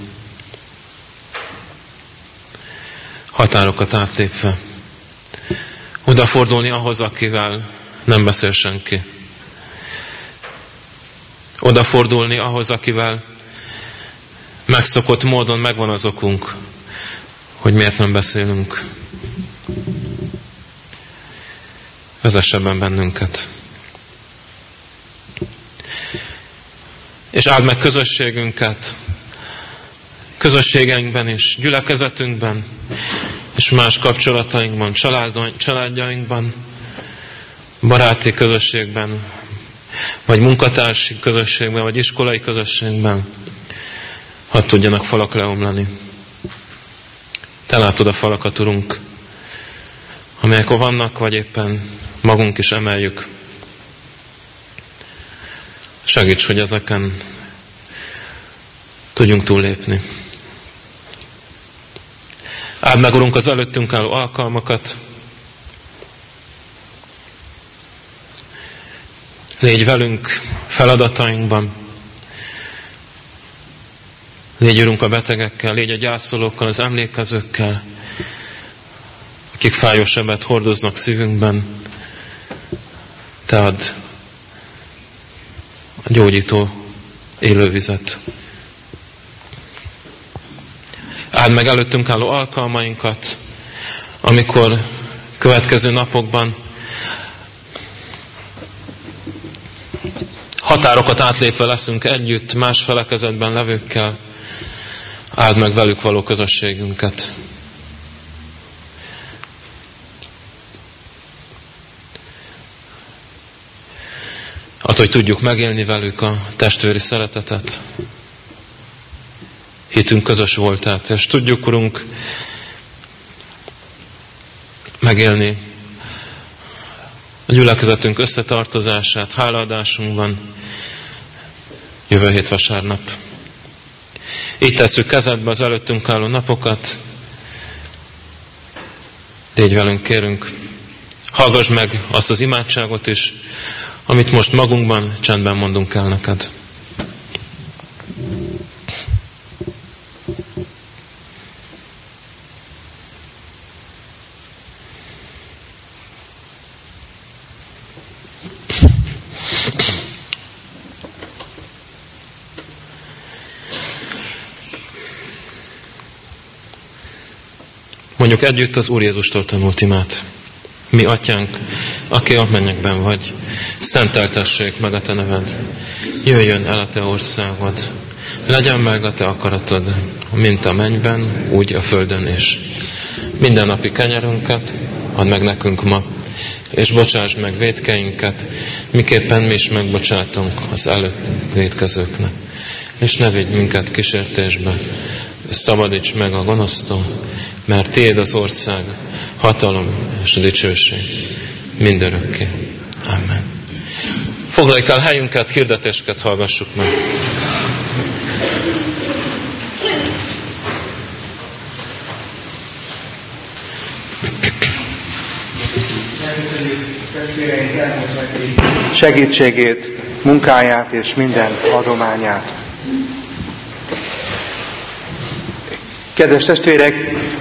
Speaker 1: Határokat átlépve. Odafordulni ahhoz, akivel nem beszél senki. Odafordulni ahhoz, akivel megszokott módon megvan az okunk, hogy miért nem beszélünk. Vezess ebben bennünket. És áld meg közösségünket, közösségeinkben is, gyülekezetünkben, és más kapcsolatainkban, családjainkban, baráti közösségben, vagy munkatársi közösségben, vagy iskolai közösségben, hadd tudjanak falak leomlani. Te látod a falakat, Urunk, amelyek vannak, vagy éppen magunk is emeljük. Segíts, hogy ezeken tudjunk túllépni. Áld meg, Urunk, az előttünk álló alkalmakat. Légy velünk feladatainkban. Légy, Urunk, a betegekkel, légy a gyászolókkal, az emlékezőkkel, akik fájó sebet hordoznak szívünkben. Te add a gyógyító élővizet. Áld meg előttünk álló alkalmainkat, amikor következő napokban határokat átlépve leszünk együtt más felekezetben levőkkel. Áld meg velük való közösségünket. Attól, hogy tudjuk megélni velük a testvéri szeretetet, hitünk közös voltát, és tudjuk, Urunk, megélni a gyülekezetünk összetartozását, hálaadásunkban jövő hét vasárnap. Így tesszük kezedbe az előttünk álló napokat. Légy velünk, kérünk. Hallgass meg azt az imádságot is, amit most magunkban csendben mondunk el neked. Mondjuk együtt az Úr Jézustól tanult imát. Mi atyánk, aki a mennyekben vagy, szenteltessék meg a te neved. Jöjjön el a te országod. Legyen meg a te akaratod, mint a mennyben, úgy a földön is. Minden napi kenyerünket add meg nekünk ma, és bocsásd meg vétkeinket, miképpen mi is megbocsátunk az előtt vétkezőknek. És ne vigy minket kísértésbe, szabadíts meg a gonosztól, mert tiéd az ország, hatalom és a dicsőség mindörökké. Amen. Foglaljuk el helyünket, hirdetéseket hallgassuk meg.
Speaker 4: Segítségét, munkáját és minden adományát. Kedves testvérek,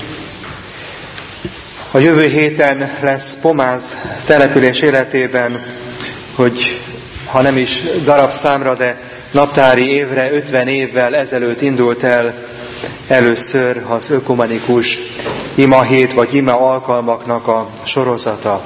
Speaker 4: a jövő héten lesz Pomáz település életében, hogy ha nem is darabszámra, de naptári évre ötven évvel ezelőtt indult el először az ökumenikus ima hét vagy ima alkalmaknak a sorozata.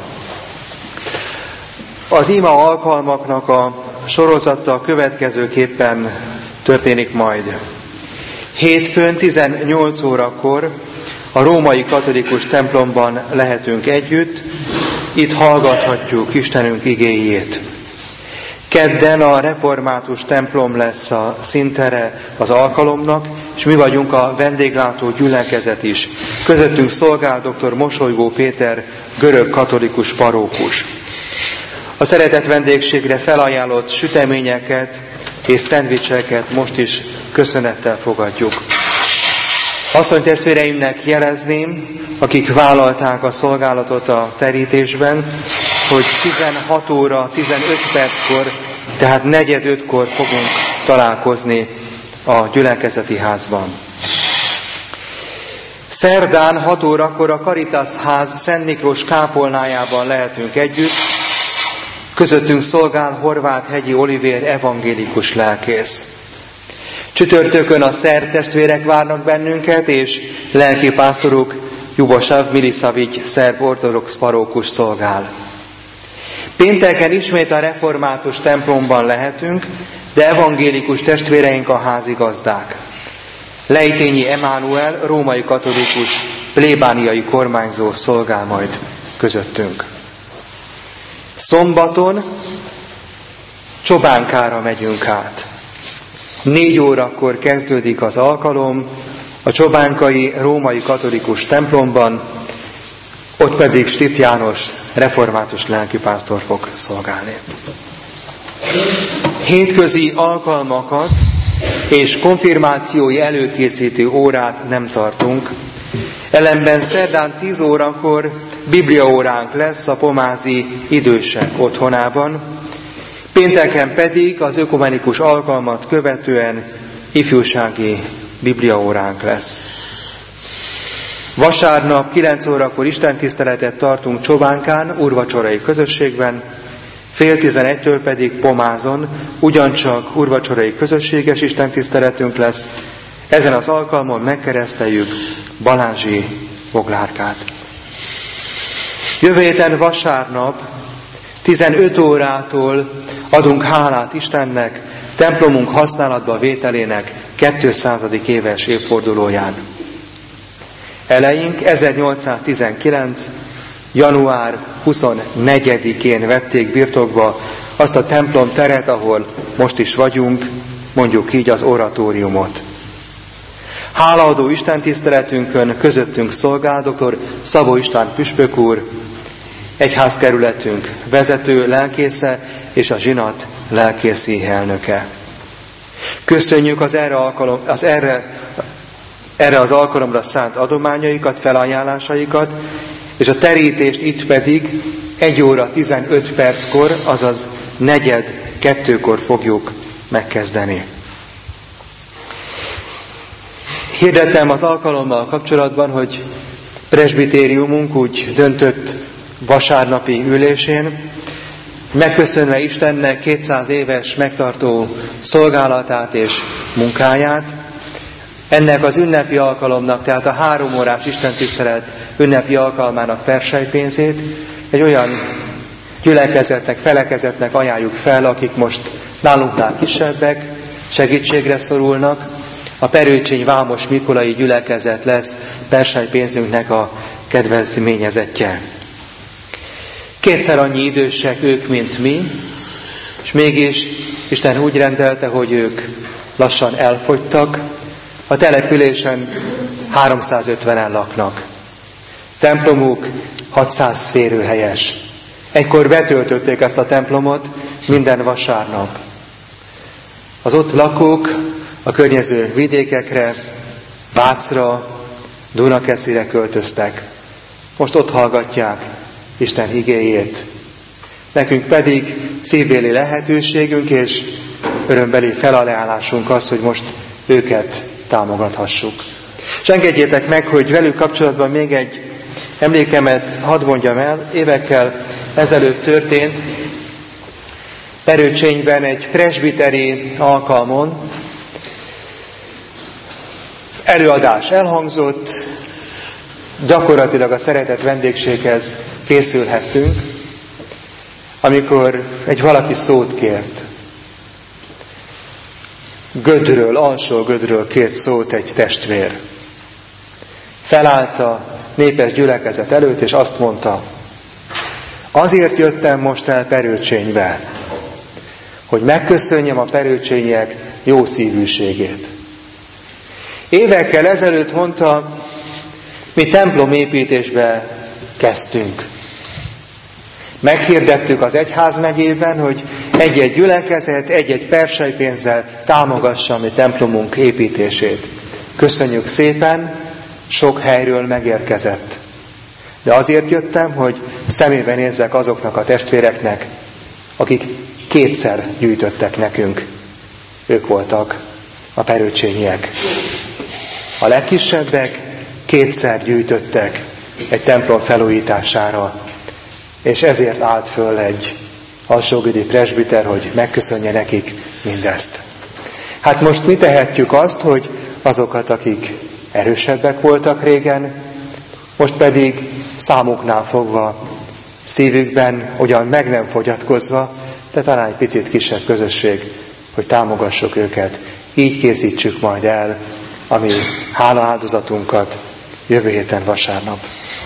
Speaker 4: Az ima alkalmaknak a sorozata következőképpen történik majd. Hétfőn tizennyolc órakor a római katolikus templomban lehetünk együtt, itt hallgathatjuk Istenünk igéjét. Kedden a református templom lesz a színtere az alkalomnak, és mi vagyunk a vendéglátó gyülekezet is. Közöttünk szolgál dr. Mosolygó Péter, görög katolikus parókus. A szeretett vendégségre felajánlott süteményeket és szendvicseket most is köszönettel fogadjuk. Asszonytestvéreimnek jelezném, akik vállalták a szolgálatot a terítésben, hogy tizenhat óra tizenöt perckor, tehát negyed ötkor fogunk találkozni a gyülekezeti házban. Szerdán hat órakor a Caritas ház Szent Miklós kápolnájában lehetünk együtt. Közöttünk szolgál Horváth-hegyi Olivér evangélikus lelkész. Csütörtökön a szerb testvérek várnak bennünket, és lelkipásztoruk Jubosav Milisavics szerb ortodox parókus szolgál. Pénteken ismét a református templomban lehetünk, de evangélikus testvéreink a házigazdák. Lejtényi Emánuel, római katolikus, plébániai kormányzó szolgál majd közöttünk. Szombaton Csobánkára megyünk át. Négy órakor kezdődik az alkalom a csobánkai római katolikus templomban, ott pedig Stift János református lelkipásztor fog szolgálni. Hétközi alkalmakat és konfirmációi előkészítő órát nem tartunk, ellenben szerdán tíz órakor bibliaóránk lesz a pomázi idősek otthonában, pénteken pedig az ökumenikus alkalmat követően ifjúsági bibliaóránk lesz. Vasárnap kilenc órakor istentiszteletet tartunk Csobánkán, úrvacsorai közösségben, fél tizenegytől pedig Pomázon, ugyancsak úrvacsorai közösséges istentiszteletünk lesz. Ezen az alkalmon megkereszteljük Balázsi Boglárkát. Jövő héten vasárnap tizenöt órától adunk hálát Istennek templomunk használatba vételének kétszázadik éves évfordulóján. Eleink ezernyolcszáztizenkilenc. január huszonnegyedikén vették birtokba azt a templom teret, ahol most is vagyunk, mondjuk így az oratóriumot. Hálaadó istentiszteletünkön közöttünk szolgál dr. Szabó István püspök úr, egyházkerületünk vezető lelkésze és a zsinat lelkészi elnöke. Köszönjük az erre, alkalom, az erre, erre az alkalomra szánt adományaikat, felajánlásaikat, és a terítést itt pedig egy óra tizenöt perckor, azaz negyed kettőkor fogjuk megkezdeni. Hirdetem az alkalommal kapcsolatban, hogy presbitériumunk úgy döntött vasárnapi ülésén, megköszönve Istennek kétszáz éves megtartó szolgálatát és munkáját, ennek az ünnepi alkalomnak, tehát a három órás istentisztelet ünnepi alkalmának persejpénzét egy olyan gyülekezetnek, felekezetnek ajánljuk fel, akik most nálunknál kisebbek, segítségre szorulnak, a Perőcsény Vámos Mikolai gyülekezet lesz versenypénzünknek a kedvezményezettje. Kétszer annyi idősek ők, mint mi, és mégis Isten úgy rendelte, hogy ők lassan elfogytak. A településen háromszázötvenen laknak. Templomuk hatszáz férőhelyes. Egykor betöltötték ezt a templomot minden vasárnap. Az ott lakók a környező vidékekre, Vácra, Dunakeszire költöztek. Most ott hallgatják Isten igéjét. Nekünk pedig szívbéli lehetőségünk és örömbeli felajánlásunk az, hogy most őket támogathassuk. És engedjétek meg, hogy velük kapcsolatban még egy emlékemet hadd mondjam el. Évekkel ezelőtt történt Perőcsényben egy presbiteri alkalmon. Előadás elhangzott, gyakorlatilag a szeretett vendégséghez készülhettünk, amikor egy valaki szót kért. Gödről, alsó Gödről kért szót egy testvér. Felállt a népes gyülekezet előtt, és azt mondta: azért jöttem most el Perőcsénybe, hogy megköszönjem a perőcsényiek jó szívűségét. Évekkel ezelőtt mondta, mi templomépítésbe kezdtünk. Meghirdettük az egyházmegyében, hogy egy-egy gyülekezet, egy-egy perselypénzzel támogassa mi templomunk építését. Köszönjük szépen, sok helyről megérkezett. De azért jöttem, hogy szemébe nézzek azoknak a testvéreknek, akik kétszer gyűjtöttek nekünk. Ők voltak a perőcsényiek. A legkisebbek kétszer gyűjtöttek egy templom felújítására, és ezért állt föl egy alsógödi presbiter, hogy megköszönje nekik mindezt. Hát most mi tehetjük azt, hogy azokat, akik erősebbek voltak régen, most pedig számuknál fogva, szívükben ugyan meg nem fogyatkozva, de talán egy picit kisebb közösség, hogy támogassuk őket. Így készítsük majd el a mi hálaáldozatunkat jövő héten vasárnap.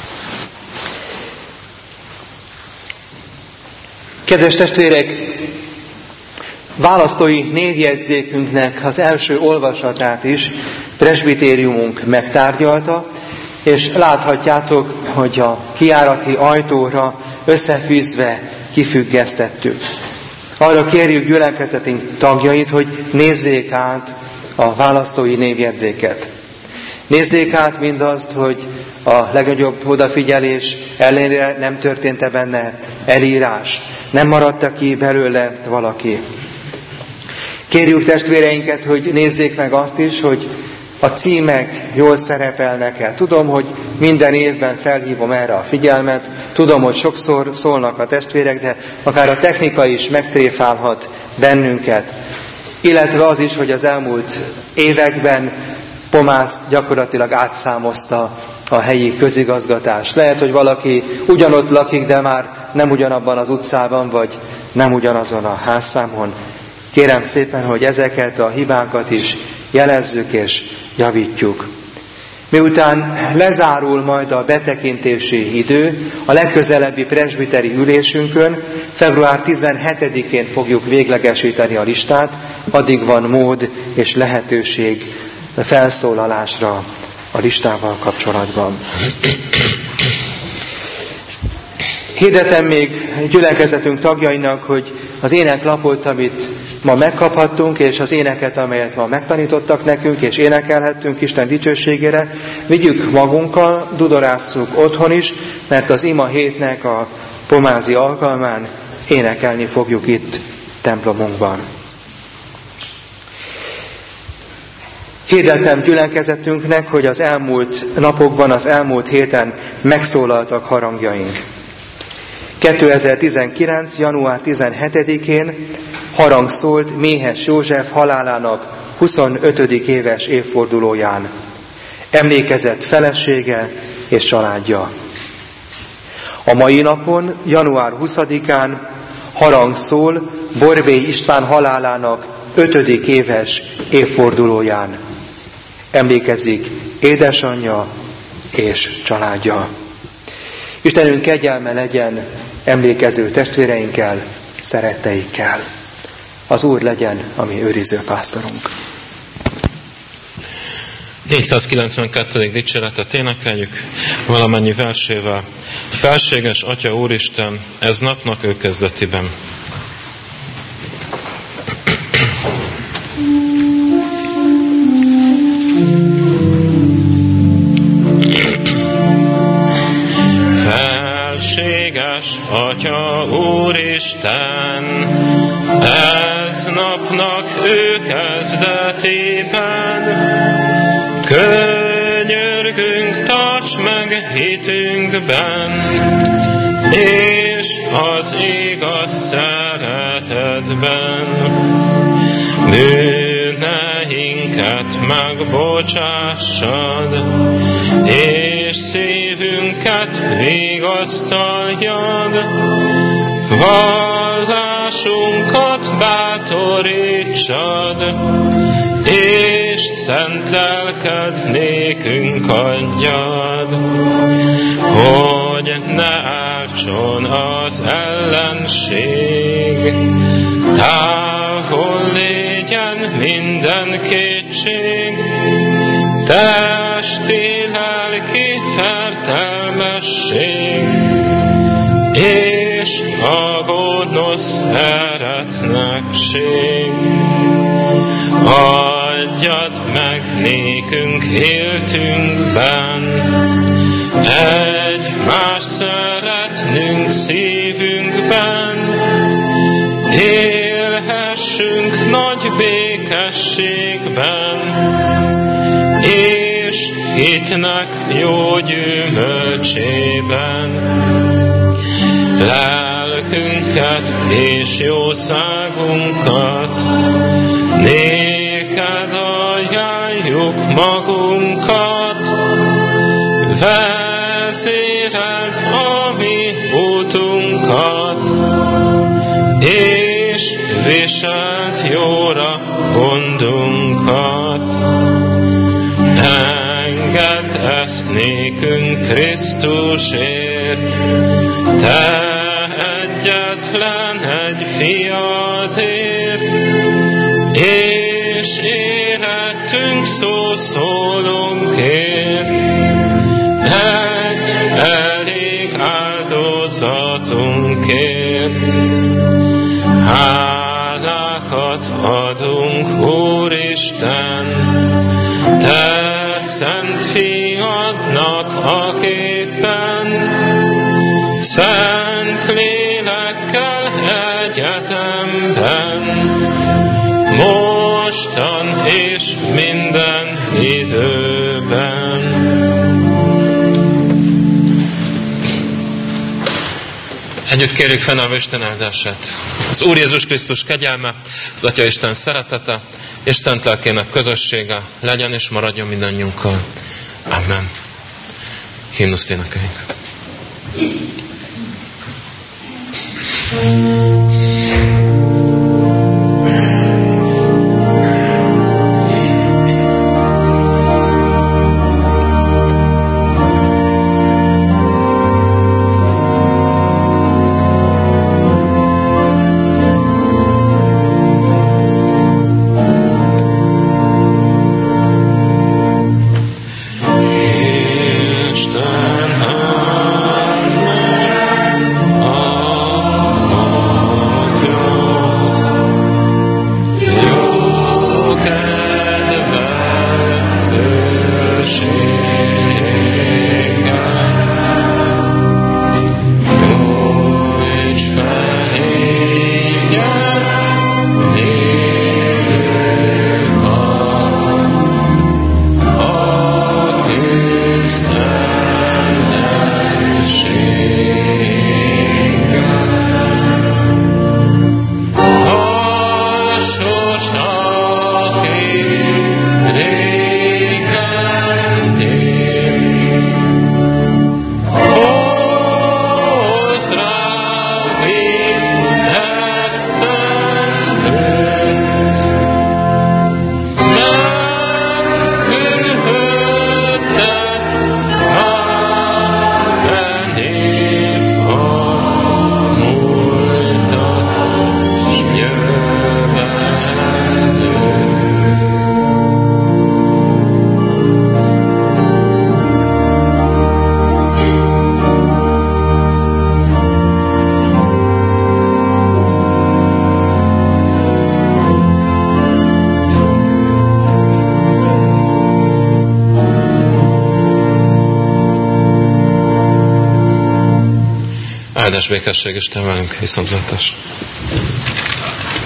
Speaker 4: Kedves testvérek, választói névjegyzékünknek az első olvasatát is presbitériumunk megtárgyalta, és láthatjátok, hogy a kijárati ajtóra összefűzve kifüggesztettük. Arra kérjük gyülekezetünk tagjait, hogy nézzék át a választói névjegyzéket. Nézzék át mindazt, hogy a legnagyobb odafigyelés ellenére nem történt-e benne elírás, nem maradt ki belőle valaki. Kérjük testvéreinket, hogy nézzék meg azt is, hogy a címek jól szerepelnek-e. Tudom, hogy minden évben felhívom erre a figyelmet, tudom, hogy sokszor szólnak a testvérek, de akár a technika is megtréfálhat bennünket. Illetve az is, hogy az elmúlt években Pomászt gyakorlatilag átszámozta a helyi közigazgatás. Lehet, hogy valaki ugyanott lakik, de már nem ugyanabban az utcában, vagy nem ugyanazon a házszámon. Kérem szépen, hogy ezeket a hibákat is jelezzük és javítjuk. Miután lezárul majd a betekintési idő, a legközelebbi presbiteri ülésünkön, február tizenhetedikén fogjuk véglegesíteni a listát, addig van mód és lehetőség felszólalásra a listával kapcsolatban. Hirdetem még gyülekezetünk tagjainak, hogy az éneklapot, amit ma megkaphattunk, és az éneket, amelyet ma megtanítottak nekünk, és énekelhettünk Isten dicsőségére, vigyük magunkkal, dudorásszuk otthon is, mert az ima hétnek a pomázi alkalmán énekelni fogjuk itt templomunkban. Hirdetem gyülekezetünknek, hogy az elmúlt napokban, az elmúlt héten megszólaltak harangjaink. kétezer-tizenkilenc. január tizenhetedikén harang szólt Méhes József halálának huszonötödik éves évfordulóján. Emlékezett felesége és családja. A mai napon, január huszadikán harang szól Borbély István halálának ötödik éves évfordulóján. Emlékezik édesanyja és családja. Istenünk kegyelme legyen emlékező testvéreinkkel, szeretteikkel. Az Úr legyen a mi őriző pásztorunk.
Speaker 1: négyszázkilencvenkettedik dicséretet énekeljük valamennyi versével. Felséges Atya Úristen, ez napnak ő kezdetiben. Felséges Atya Úristen, ez napnak ő kezdetében, könyörgünk, tarts meg hitünkben, és az igaz szeretetben. Bűneinket megbocsássad, és szívünket vigasztaljad, vallásunkat bátorítsad, és szent lelked nékünk adjad, hogy ne ártson az ellenség, távol légyen minden kétség, testi, lelki fertelmesség, és a gonosz eretnekség. Adjad meg nékünk éltünkben, egymás szeretnünk szívünkben, élhessünk nagy békességben, és hitnek jó gyümölcsében. Lelkünket és jószágunkat néked ajánljuk magunkat, vezéreld a mi útunkat, és viseld jóra gondunkat. Engedd ezt nékünk Krisztusért, te egyetlen egy fiadért, és életünk szószólónkért, egy elég áldozatunkért. Hálákat adunk, Úristen, te szent fiadnak, aképpen szent lélekkel egyetemben, mostan és minden időben. Együtt kérjük fennállva Isten áldását. Az Úr Jézus Krisztus kegyelme, az Atya Isten szeretete és szent lelkének közössége legyen és maradjon mindannyiunkkal. Amen. Himnuszt énekeljünk.
Speaker 3: Isten áld meg a
Speaker 1: Áldás békesség Isten velünk, viszontlátás!